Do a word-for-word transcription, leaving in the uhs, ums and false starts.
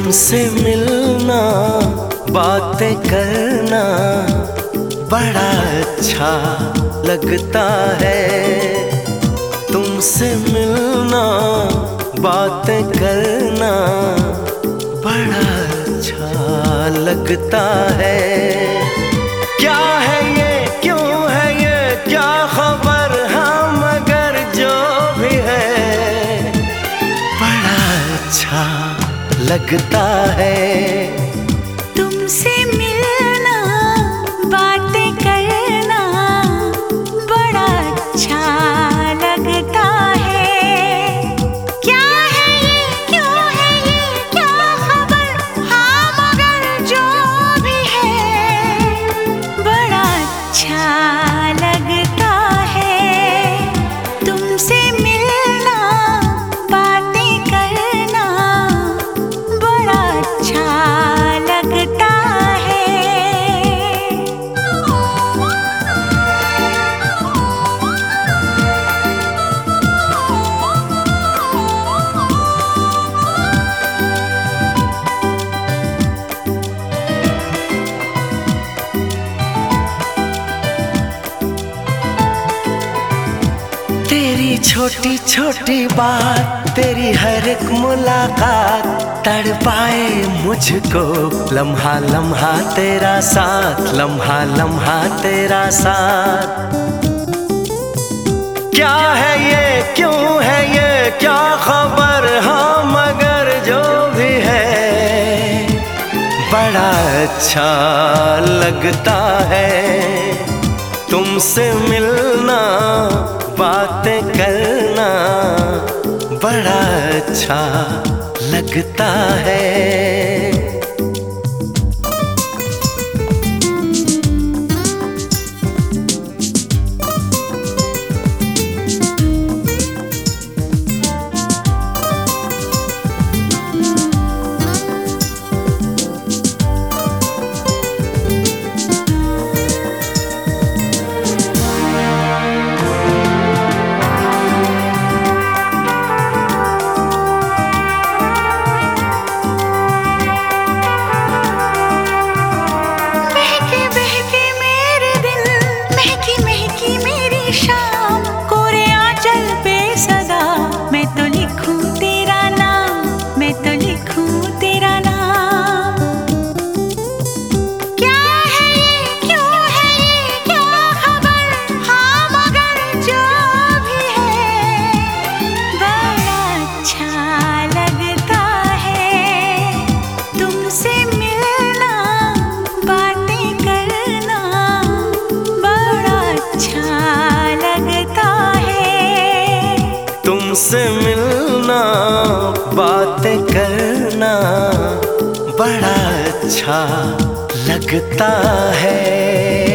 तुमसे मिलना, बातें करना बड़ा अच्छा लगता है। तुमसे मिलना, बातें करना बड़ा अच्छा लगता है। क्या है ये, क्यों है ये, क्या खबर, हाँ मगर जो भी है बड़ा अच्छा लगता है। तुमसे मिलना, बातें करना बड़ा अच्छा लगता है। क्या है ये, क्यों है ये, क्या खबर, हाँ मगर जो भी है बड़ा अच्छा लगता है। तुमसे मिलना, बातें करना बड़ा अच्छा लगता है। तेरी छोटी छोटी बात, तेरी हर एक मुलाकात तड़पाए मुझको। लम्हा लम्हा तेरा साथ, लम्हा लम्हा तेरा साथ। क्या है ये, क्यों है ये, क्या खबर, हाँ मगर जो भी है बड़ा अच्छा लगता है। तुमसे मिलना, बातें करना बड़ा अच्छा लगता है। शाम कोरे आंचल पे सदा मैं तो लिखूं तेरा नाम, मैं तो लिखूं तेरा नाम। क्या है ये, क्यों है ये, क्या खबर, हाँ मगर जो भी है बड़ा अच्छा लगता है। तुमसे मिलना, बातें करना बड़ा अच्छा लगता है। तुमसे मिलना, बातें करना बड़ा अच्छा लगता है।